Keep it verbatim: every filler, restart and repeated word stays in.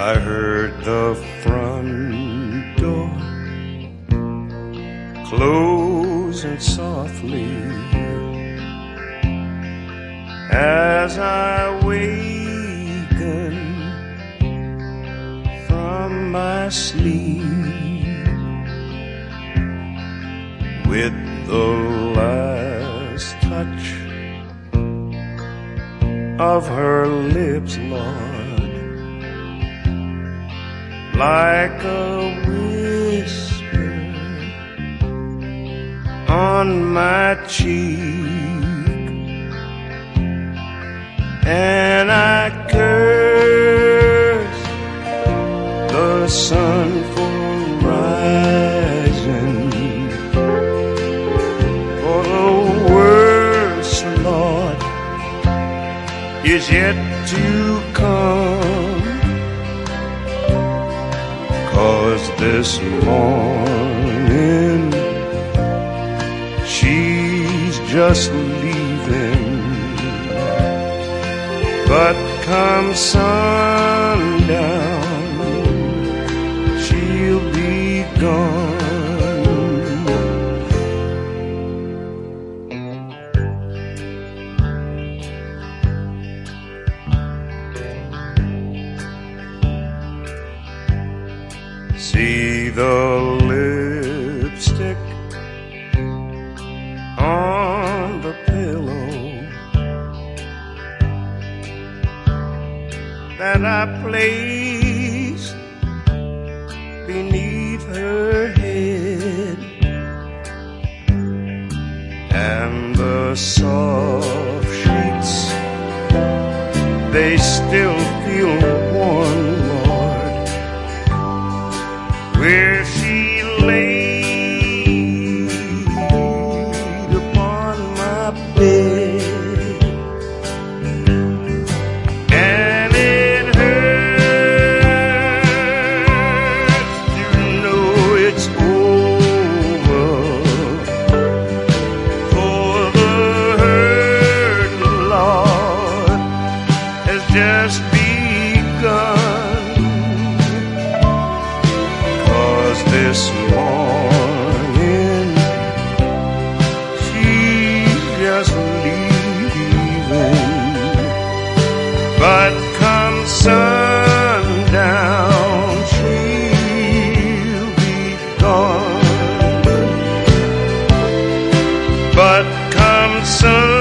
I heard the front door closing softly as I wakened from my sleep with the last touch of her lips, Lord, like a whisper on my cheek, and I cursed the sun for rising, for the worst, Lord, is yet to come, 'cause this morning she's just leaving, but come sundown she'll be gone. See the lipstick on the pillow that I placed beneath her head, and the soft sheets, they still feel warm, Lord, where she laid upon my bed, and it hurts to know it's over, for the hurt, Lord, has just begun. This morning she's just leaving, but come sundown she'll be gone, but come sun